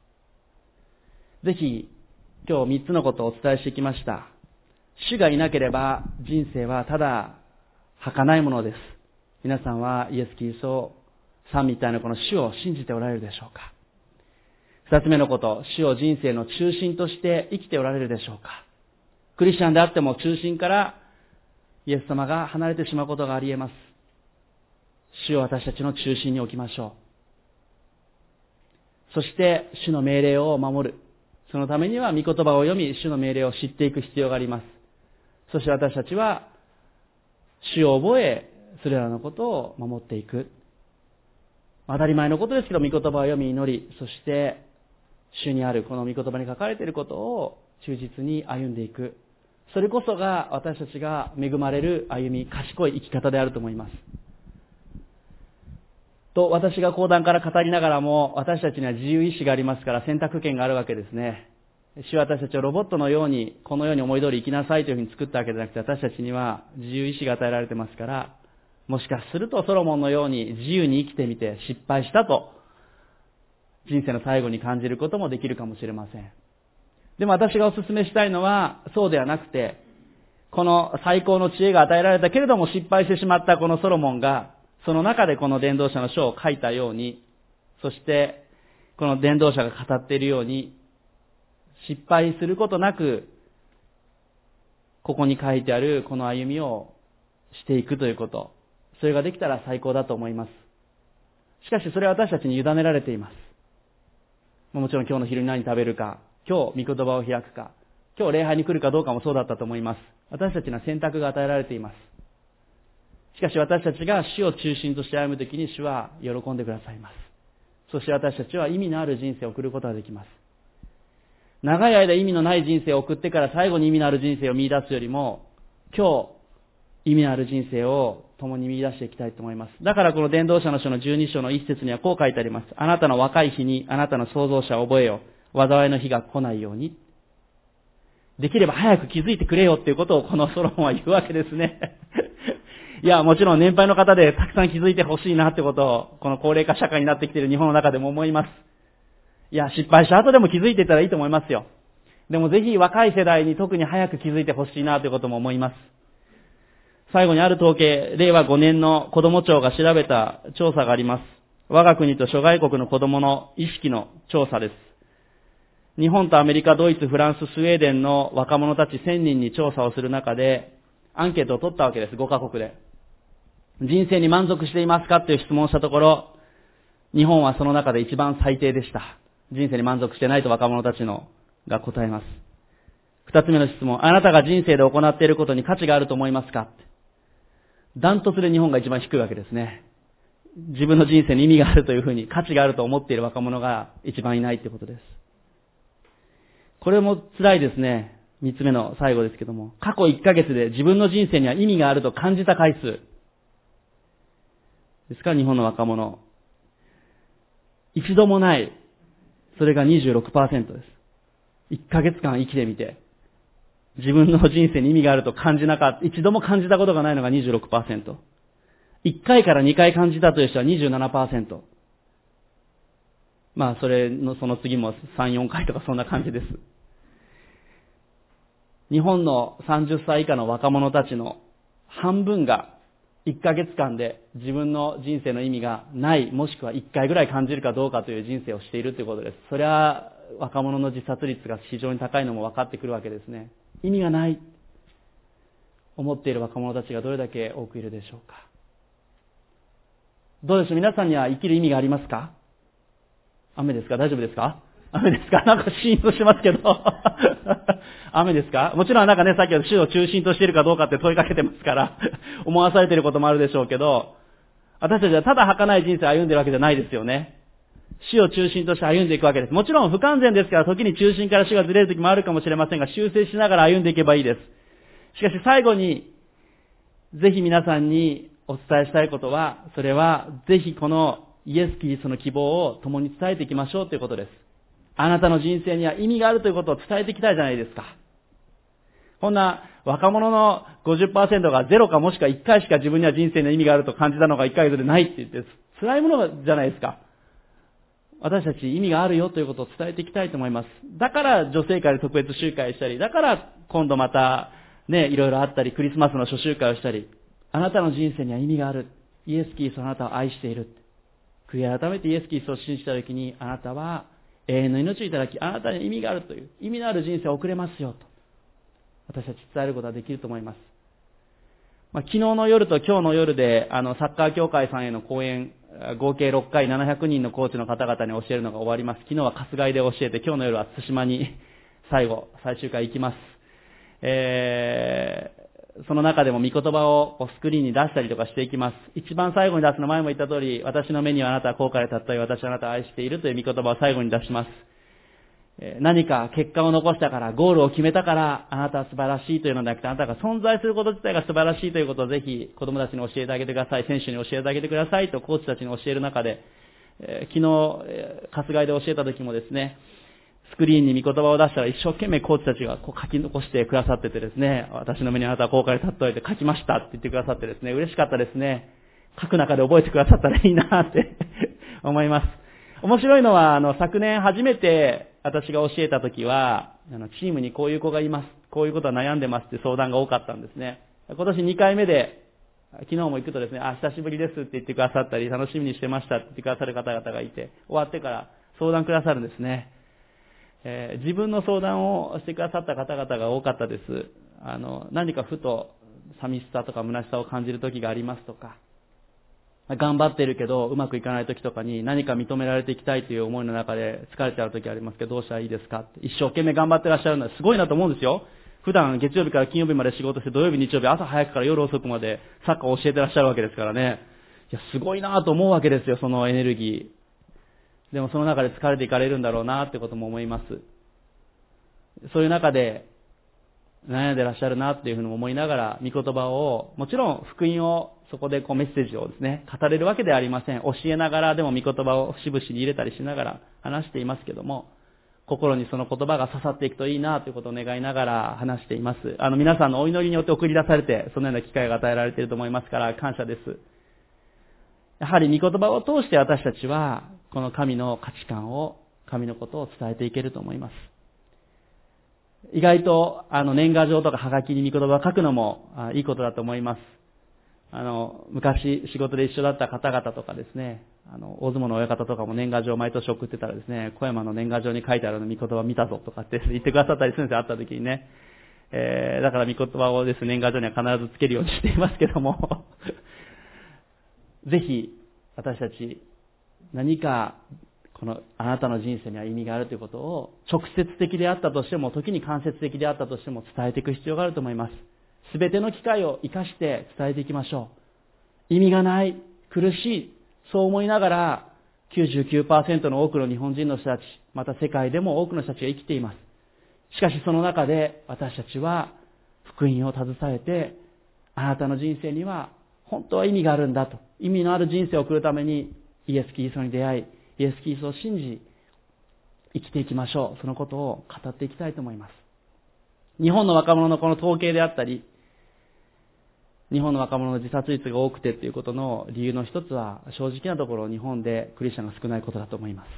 ぜひ、今日三つのことをお伝えしてきました。主がいなければ人生はただ儚いものです。皆さんはイエス・キリストさんみたいなこの主を信じておられるでしょうか。二つ目のこと、主を人生の中心として生きておられるでしょうか。クリスチャンであっても中心からイエス様が離れてしまうことがあり得ます。主を私たちの中心に置きましょう。そして主の命令を守る。そのためには御言葉を読み、主の命令を知っていく必要があります。そして私たちは主を覚え、それらのことを守っていく。当たり前のことですけど、御言葉を読み祈り、そして主にあるこの御言葉に書かれていることを忠実に歩んでいく。それこそが私たちが恵まれる歩み、賢い生き方であると思います。と、私が講談から語りながらも、私たちには自由意志がありますから選択権があるわけですね。主は私たちをロボットのように、このように思い通り生きなさいというふうに作ったわけじゃなくて、私たちには自由意志が与えられてますから、もしかするとソロモンのように自由に生きてみて失敗したと、人生の最後に感じることもできるかもしれません。でも私がお勧めしたいのは、そうではなくて、この最高の知恵が与えられたけれども失敗してしまったこのソロモンが、その中でこの伝道者の書を書いたように、そしてこの伝道者が語っているように、失敗することなく、ここに書いてあるこの歩みをしていくということ、それができたら最高だと思います。しかしそれは私たちに委ねられています。もちろん今日の昼に何食べるか、今日御言葉を開くか、今日礼拝に来るかどうかもそうだったと思います。私たちには選択が与えられています。しかし私たちが主を中心として歩むときに主は喜んでくださいます。そして私たちは意味のある人生を送ることができます。長い間意味のない人生を送ってから最後に意味のある人生を見出すよりも、今日意味のある人生を共に見出していきたいと思います。だからこの伝道者の書のじゅうに章の一節にはこう書いてあります。あなたの若い日にあなたの創造者を覚えよ。災いの日が来ないように。 できれば早く気づいてくれよっていうことをこのソロモンは言うわけですね。いや、もちろん年配の方でたくさん気づいてほしいなってことを、この高齢化社会になってきている日本の中でも思います。いや、失敗した後でも気づいていたらいいと思いますよ。でもぜひ若い世代に特に早く気づいてほしいなということも思います。最後にある統計、れいわごねんの子ども庁が調べた調査があります。我が国と諸外国の子どもの意識の調査です。日本とアメリカ、ドイツ、フランス、スウェーデンの若者たちせんにんに調査をする中で、アンケートを取ったわけです、ごカ国で。人生に満足していますかという質問をしたところ、日本はその中で一番最低でした。人生に満足してないと若者たちのが答えます。二つ目の質問、あなたが人生で行っていることに価値があると思いますか？ダントツで日本が一番低いわけですね。自分の人生に意味があるというふうに価値があると思っている若者が一番いないということです。これも辛いですね。三つ目の最後ですけども、過去いっかげつで自分の人生には意味があると感じた回数ですから、日本の若者一度もない。それが にじゅうろくパーセント です。いっかげつかん生きてみて自分の人生に意味があると感じなかった、一度も感じたことがないのが にじゅうろくパーセント。いっかいからにかい感じたという人は にじゅうななパーセント。まあそれのその次もさん、よんかいとかそんな感じです。日本のさんじゅっさい以下の若者たちの半分がいっかげつかんで自分の人生の意味がない、もしくはいっかいぐらい感じるかどうかという人生をしているということです。それは若者の自殺率が非常に高いのも分かってくるわけですね。意味がない思っている若者たちがどれだけ多くいるでしょうか。どうでしょう、皆さんには生きる意味がありますか？雨ですか？大丈夫ですか？雨ですか？なんかシーンとしてますけど雨ですか？もちろんなんかね、さっきは主を中心としているかどうかって問いかけてますから思わされていることもあるでしょうけど、私たちはただ儚い人生を歩んでいるわけじゃないですよね。主を中心として歩んでいくわけです。もちろん不完全ですから、時に中心から主がずれる時もあるかもしれませんが、修正しながら歩んでいけばいいです。しかし最後にぜひ皆さんにお伝えしたいことは、それはぜひこのイエス・キリストの希望を共に伝えていきましょうということです。あなたの人生には意味があるということを伝えていきたいじゃないですか。こんな若者の ごじゅっパーセント がゼロかもしくはいっかいしか自分には人生の意味があると感じたのがいっかげつでないって言って辛いものじゃないですか。私たち意味があるよということを伝えていきたいと思います。だから女性会で特別集会したり、だから今度またね、いろいろあったり、クリスマスの初集会をしたり、あなたの人生には意味がある。イエス・キリストあなたを愛している。悔い改めてイエス・キリストを信じたときに、あなたは永遠の命をいただき、あなたに意味があるという、意味のある人生を送れますよと、私たち伝えることができると思います。まあ、昨日の夜と今日の夜で、あの、サッカー協会さんへの講演、合計ろっかいななひゃくにんのコーチの方々に教えるのが終わります。昨日は春日井で教えて、今日の夜は対馬に最後、最終回行きます。えー、その中でも御言葉をスクリーンに出したりとかしていきます。一番最後に出すの前も言った通り、私の目にはあなたは高価で尊い、私はあなたを愛しているという御言葉を最後に出します。何か結果を残したから、ゴールを決めたから、あなたは素晴らしいというのではなくて、あなたが存在すること自体が素晴らしいということをぜひ子供たちに教えてあげてください。選手に教えてあげてくださいとコーチたちに教える中で、えー、昨日、えー、春日井で教えた時もですね、スクリーンに御言葉を出したら一生懸命コーチたちがこう書き残してくださっててですね、私の目にあなたは高価で尊いって書きましたって言ってくださってですね、嬉しかったですね。書く中で覚えてくださったらいいなって思います。面白いのは、あの、昨年初めて私が教えたときは、あの、チームにこういう子がいます。こういうことは悩んでますって相談が多かったんですね。今年にかいめで、昨日も行くとですね、あ、久しぶりですって言ってくださったり、楽しみにしてましたって言ってくださる方々がいて、終わってから相談くださるんですね。えー、自分の相談をしてくださった方々が多かったです。あの、何かふと寂しさとか虚しさを感じる時がありますとか、頑張ってるけどうまくいかない時とかに何か認められていきたいという思いの中で疲れちゃう時ありますけど、どうしたらいいですかって、一生懸命頑張ってらっしゃるのはすごいなと思うんですよ。普段月曜日から金曜日まで仕事して、土曜日日曜日朝早くから夜遅くまでサッカーを教えてらっしゃるわけですからね。いや、すごいなと思うわけですよ、そのエネルギー。でもその中で疲れていかれるんだろうなってことも思います。そういう中で悩んでらっしゃるなっていうふうに思いながら、御言葉を、もちろん福音をそこでこうメッセージをですね、語れるわけではありません。教えながら、でも御言葉を節々に入れたりしながら話していますけども、 心にその言葉が刺さっていくといいなということを願いながら話しています。あの皆さんのお祈りによって送り出されて、そのような機会が与えられていると思いますから感謝です。やはり御言葉を通して私たちはこの神の価値観を、神のことを伝えていけると思います。意外とあの年賀状とかハガキに御言葉を書くのもあいいことだと思います。あの昔仕事で一緒だった方々とかですね、あの大相撲の親方とかも年賀状を毎年送ってたらですね、小山の年賀状に書いてあるの御言葉を見たぞとかって言ってくださったりするんですよ、会った時にね。えー、だから御言葉をですね、年賀状には必ずつけるようにしていますけどもぜひ私たち何かこのあなたの人生には意味があるということを直接的であったとしても、時に間接的であったとしても伝えていく必要があると思います。すべての機会を生かして伝えていきましょう。意味がない、苦しい、そう思いながら きゅうじゅうきゅうパーセント の多くの日本人の人たち、また世界でも多くの人たちが生きています。しかしその中で私たちは福音を携えて、あなたの人生には本当は意味があるんだと、意味のある人生を送るためにイエス・キリストに出会い、イエス・キリストを信じ生きていきましょう。そのことを語っていきたいと思います。日本の若者のこの統計であったり、日本の若者の自殺率が多くてということの理由の一つは、正直なところ日本でクリスチャンが少ないことだと思います。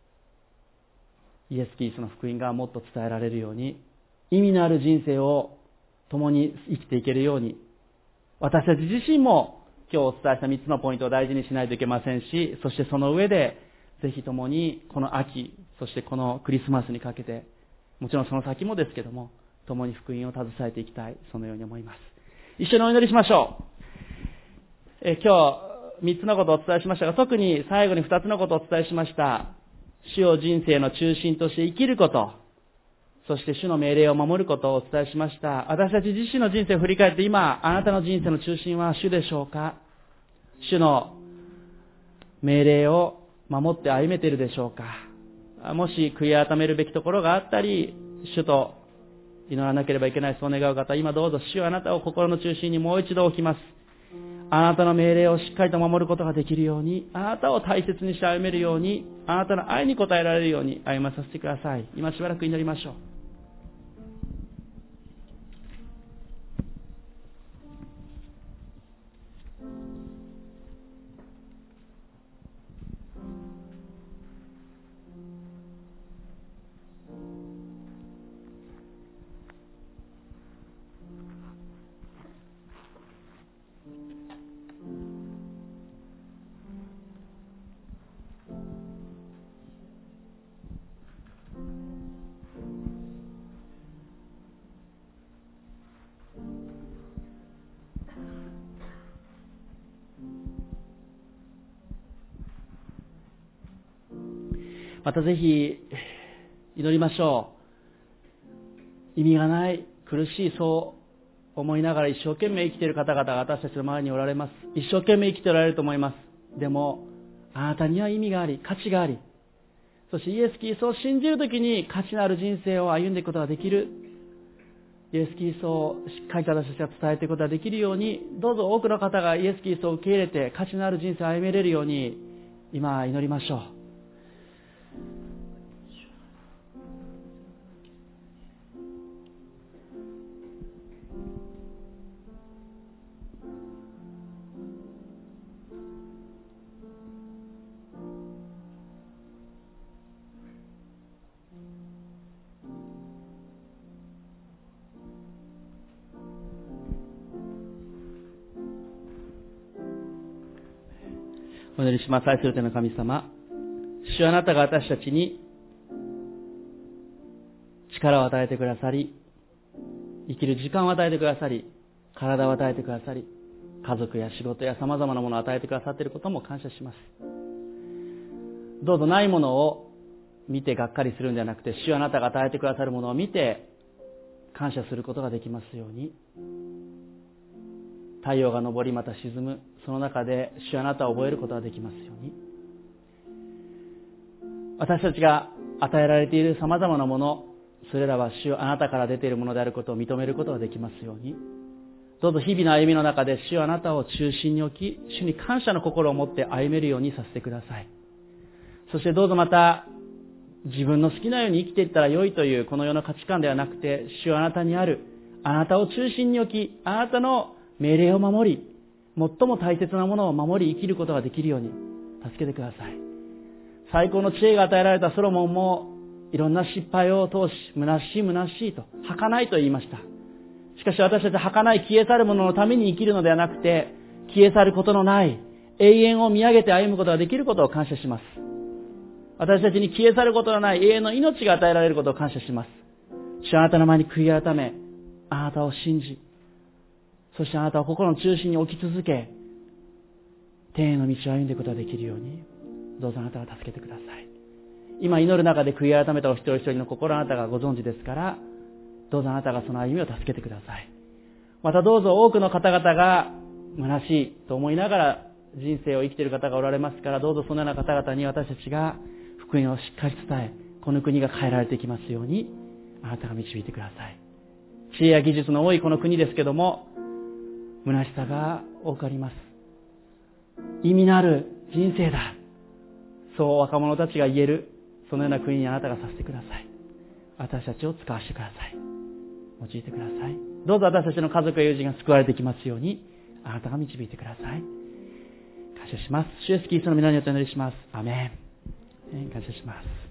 イエス・キリストの福音がもっと伝えられるように、意味のある人生を共に生きていけるように、私たち自身も今日お伝えしたみっつのポイントを大事にしないといけませんし、そしてその上でぜひ共にこの秋、そしてこのクリスマスにかけて、もちろんその先もですけども、共に福音を携えていきたい、そのように思います。一緒にお祈りしましょう。え今日みっつのことをお伝えしましたが、特に最後にふたつのことをお伝えしました。主を人生の中心として生きること、そして主の命令を守ることをお伝えしました。私たち自身の人生を振り返って、今あなたの人生の中心は主でしょうか？主の命令を守って歩めているでしょうか？もし悔い改めるべきところがあったり、主と祈らなければいけない、そう願う方、今どうぞ主よ、あなたを心の中心にもう一度置きます。あなたの命令をしっかりと守ることができるように、あなたを大切にして歩めるように、あなたの愛に応えられるように歩まさせてください。今しばらく祈りましょう。またぜひ祈りましょう。意味がない、苦しい、そう思いながら一生懸命生きている方々が私たちの前におられます。一生懸命生きておられると思います。でもあなたには意味があり、価値があり、そしてイエス・キリストを信じるときに価値のある人生を歩んでいくことができる。イエス・キリストをしっかりと私たちが伝えていくことができるように、どうぞ多くの方がイエス・キリストを受け入れて価値のある人生を歩めれるように今祈りましょう。お祈りします。愛する天の神様、主はあなたが私たちに力を与えてくださり、生きる時間を与えてくださり、体を与えてくださり、家族や仕事や様々なものを与えてくださっていることも感謝します。どうぞないものを見てがっかりするんじゃなくて、主はあなたが与えてくださるものを見て感謝することができますように。太陽が昇りまた沈む、その中で主はあなたを覚えることができますように。私たちが与えられている様々なもの、それらは主はあなたから出ているものであることを認めることができますように。どうぞ日々の歩みの中で主はあなたを中心に置き、主に感謝の心を持って歩めるようにさせてください。そしてどうぞまた自分の好きなように生きていったら良いというこの世の価値観ではなくて、主はあなたにある、あなたを中心に置き、あなたの命令を守り、最も大切なものを守り生きることができるように助けてください。最高の知恵が与えられたソロモンもいろんな失敗を通し、虚しい虚しいと、儚いと言いました。しかし私たちは儚い消え去るもののために生きるのではなくて、消え去ることのない永遠を見上げて歩むことができることを感謝します。私たちに消え去ることのない永遠の命が与えられることを感謝します。主はあなたの前に悔い改め、あなたを信じ、そしてあなたを心の中心に置き続け、天への道を歩んでいくことができるように、どうぞあなたが助けてください。今祈る中で悔い改めたお一人一人の心あなたがご存知ですから、どうぞあなたがその歩みを助けてください。またどうぞ多くの方々が虚しいと思いながら人生を生きている方がおられますから、どうぞそのような方々に私たちが福音をしっかり伝え、この国が変えられていきますように、あなたが導いてください。知恵や技術の多いこの国ですけども、虚しさが多くあります。意味のある人生だ、そう若者たちが言える、そのような国にあなたがさせてください。私たちを使わせてください。用いてください。どうぞ私たちの家族や友人が救われていきますように、あなたが導いてください。感謝します。主イエスキリストの皆によってお祈りします。アメン。感謝します。